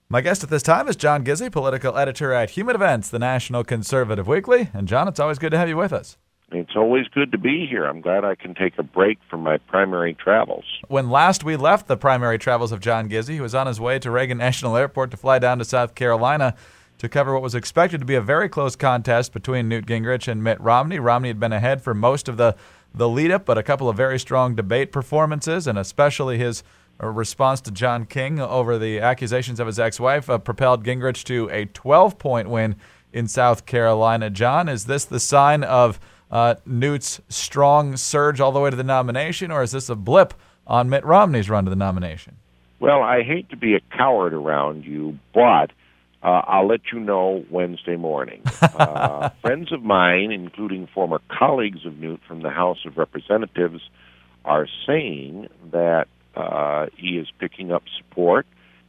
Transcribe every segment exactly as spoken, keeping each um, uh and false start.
My guest at this time is John Gizzi, political editor at Human Events, the National Conservative Weekly. And John, it's always good to have you with us. It's always good to be here. I'm glad I can take a break from my primary travels. When last we left the primary travels of John Gizzi, he was on his way to Reagan National Airport to fly down to South Carolina to cover what was expected to be a very close contest between Newt Gingrich and Mitt Romney. Romney had been ahead for most of the, the lead-up, but a couple of very strong debate performances, and especially his A response to John King over the accusations of his ex-wife uh, propelled Gingrich to a twelve-point win in South Carolina. John, is this the sign of uh, Newt's strong surge all the way to the nomination, or is this a blip on Mitt Romney's run to the nomination? Well, I hate to be a coward around you, but uh, I'll let you know Wednesday morning. Uh, friends of mine, including former colleagues of Newt from the House of Representatives, are saying that Uh, he is picking up support,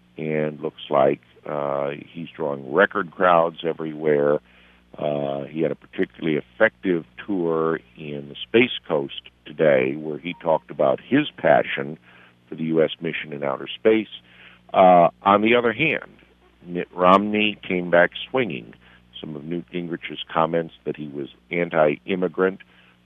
and looks like uh, he's drawing record crowds everywhere. Uh, he had a particularly effective tour in the Space Coast today, where he talked about his passion for the U S mission in outer space. Uh, on the other hand, Mitt Romney came back swinging. Some of Newt Gingrich's comments that he was anti-immigrant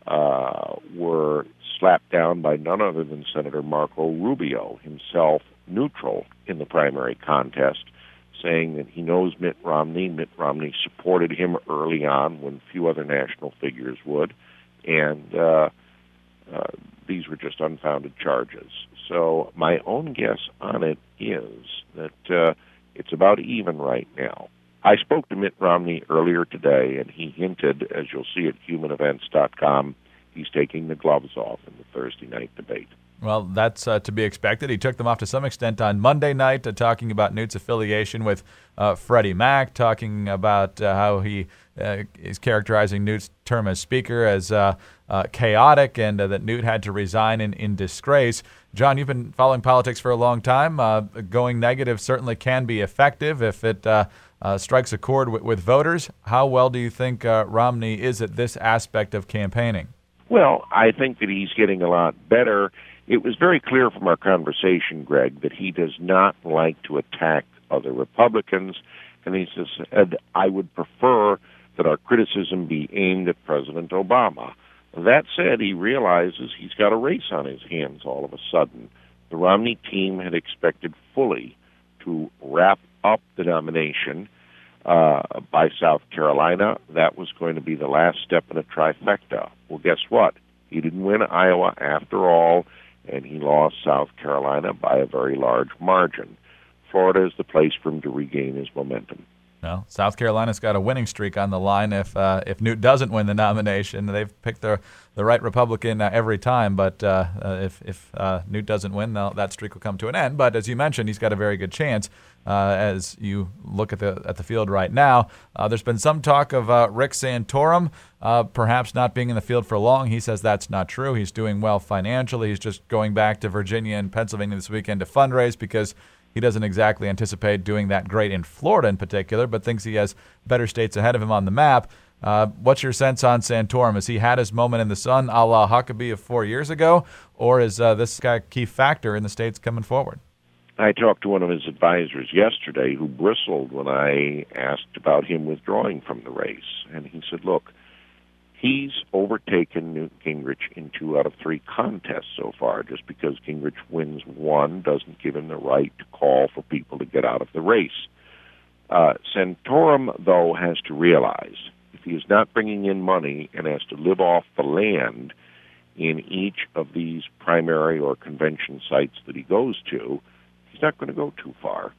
uh, were slapped down by none other than Senator Marco Rubio, himself neutral in the primary contest, saying that he knows Mitt Romney. Mitt Romney supported him early on when few other national figures would, and uh, uh, these were just unfounded charges. So my own guess on it is that uh, it's about even right now. I spoke to Mitt Romney earlier today, and he hinted, as you'll see at human events dot com, he's taking the gloves off in the Thursday night debate. Well, that's uh, to be expected. He took them off to some extent on Monday night, uh, talking about Newt's affiliation with uh, Freddie Mac, talking about uh, how he uh, is characterizing Newt's term as Speaker as uh, uh, chaotic, and uh, that Newt had to resign in, in disgrace. John, you've been following politics for a long time. Uh, going negative certainly can be effective if it uh, uh, strikes a chord with, with voters. How well do you think uh, Romney is at this aspect of campaigning? Well, I think that he's getting a lot better. It was very clear from our conversation, Greg, that he does not like to attack other Republicans, and he said, I would prefer that our criticism be aimed at President Obama. That said, he realizes he's got a race on his hands all of a sudden. The Romney team had expected fully to wrap up the nomination Uh, by South Carolina. That was going to be the last step in a trifecta. Well, guess what? He didn't win Iowa after all, and he lost South Carolina by a very large margin. Florida is the place for him to regain his momentum. Well, South Carolina's got a winning streak on the line. If uh, if Newt doesn't win the nomination, they've picked the the right Republican uh, every time. But uh, uh, if if uh, Newt doesn't win, that streak will come to an end. But as you mentioned, he's got a very good chance. Uh, as you look at the at the field right now, uh, there's been some talk of uh, Rick Santorum uh, perhaps not being in the field for long. He says that's not true. He's doing well financially. He's just going back to Virginia and Pennsylvania this weekend to fundraise because he doesn't exactly anticipate doing that great in Florida in particular, but thinks he has better states ahead of him on the map. Uh, what's your sense on Santorum? Has he had his moment in the sun a la Huckabee of four years ago, or is uh, this guy a key factor in the states coming forward? I talked to one of his advisors yesterday who bristled when I asked about him withdrawing from the race. And he said, look, he's overtaken Newt Gingrich in two out of three contests so far. Just because Gingrich wins one doesn't give him the right to call for people to get out of the race. Uh, Santorum, though, has to realize if he is not bringing in money and has to live off the land in each of these primary or convention sites that he goes to, he's not going to go too far.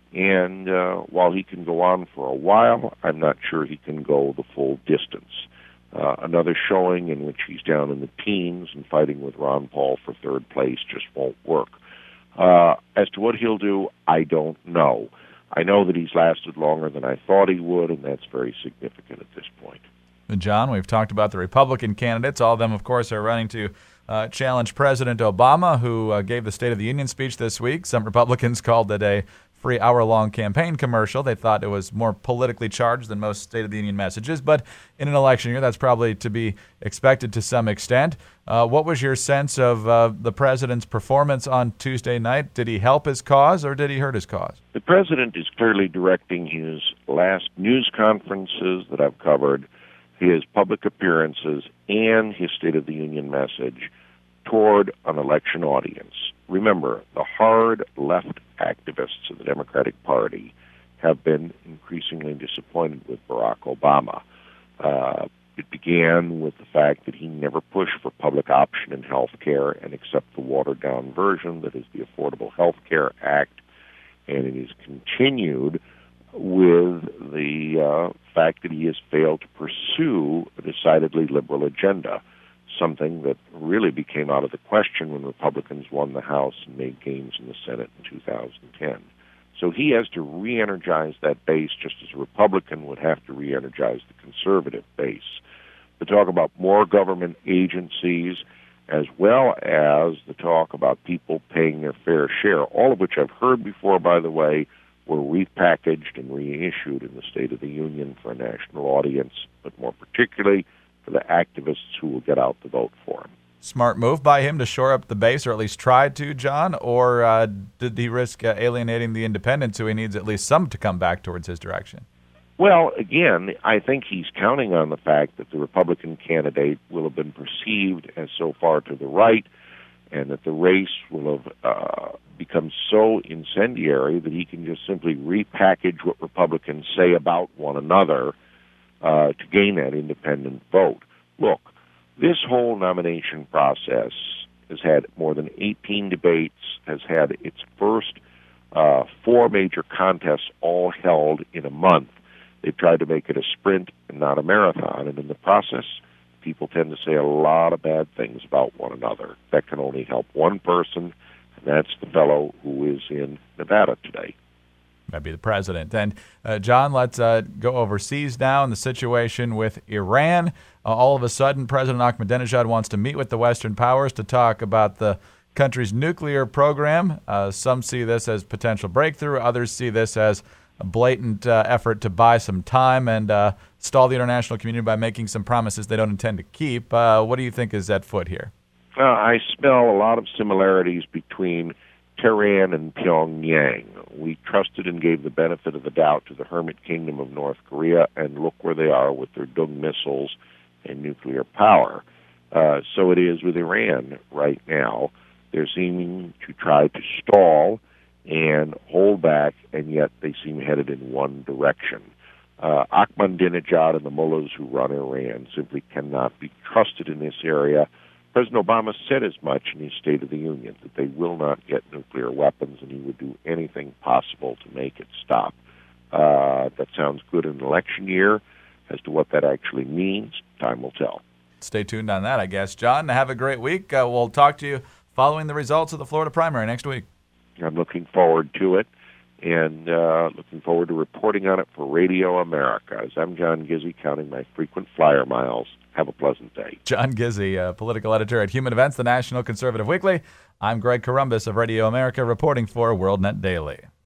And uh, while he can go on for a while, I'm not sure he can go the full distance. Uh, another showing in which he's down in the teens and fighting with Ron Paul for third place just won't work. Uh, as to what he'll do, I don't know. I know that he's lasted longer than I thought he would, and that's very significant at this point. John, we've talked about the Republican candidates. All of them, of course, are running to uh, challenge President Obama, who uh, gave the State of the Union speech this week. Some Republicans called it a free hour-long campaign commercial. They thought it was more politically charged than most State of the Union messages, but in an election year, that's probably to be expected to some extent. Uh, what was your sense of uh, the president's performance on Tuesday night? Did he help his cause or did he hurt his cause? The president is clearly directing his last news conferences that I've covered, his public appearances, and his State of the Union message toward an election audience. Remember, the hard left activists of the Democratic Party have been increasingly disappointed with Barack Obama. Uh, it began with the fact that he never pushed for public option in health care and accept the watered-down version that is the Affordable Health Care Act, and it is continued with the uh, fact that he has failed to pursue a decidedly liberal agenda, something that really became out of the question when Republicans won the House and made gains in the Senate in two thousand ten. So he has to re-energize that base just as a Republican would have to re-energize the conservative base. The talk about more government agencies, as well as the talk about people paying their fair share, all of which I've heard before, by the way, were repackaged and reissued in the State of the Union for a national audience, but more particularly for the activists who will get out to vote for him. Smart move by him to shore up the base, or at least try to, John? Or uh, did he risk uh, alienating the independents, who he needs at least some to come back towards his direction? Well, again, I think he's counting on the fact that the Republican candidate will have been perceived as so far to the right, and that the race will have uh, become so incendiary that he can just simply repackage what Republicans say about one another uh, to gain that independent vote. Look, this whole nomination process has had more than eighteen debates, has had its first uh, four major contests all held in a month. They've tried to make it a sprint and not a marathon, and in the process, people tend to say a lot of bad things about one another. That can only help one person, and that's the fellow who is in Nevada today. That'd be the president. And, uh, John, let's uh, go overseas now in the situation with Iran. Uh, all of a sudden, President Ahmadinejad wants to meet with the Western powers to talk about the country's nuclear program. Uh, some see this as potential breakthrough. Others see this as a blatant uh, effort to buy some time and uh, stall the international community by making some promises they don't intend to keep. Uh, what do you think is at foot here? Uh, I smell a lot of similarities between Tehran and Pyongyang. We trusted and gave the benefit of the doubt to the hermit kingdom of North Korea, and look where they are with their Dung missiles and nuclear power. Uh, so it is with Iran right now. They're seeming to try to stall and hold back, and yet they seem headed in one direction. Uh, Ahmadinejad and the mullahs who run Iran simply cannot be trusted in this area. President Obama said as much in his State of the Union, that they will not get nuclear weapons, and he would do anything possible to make it stop. Uh, that sounds good in an election year. As to what that actually means, time will tell. Stay tuned on that, I guess. John, have a great week. Uh, we'll talk to you following the results of the Florida primary next week. I'm looking forward to it, and uh, looking forward to reporting on it for Radio America. As I'm John Gizzi, counting my frequent flyer miles. Have a pleasant day. John Gizzi, uh, political editor at Human Events, the National Conservative Weekly. I'm Greg Corombos of Radio America, reporting for WorldNet Daily.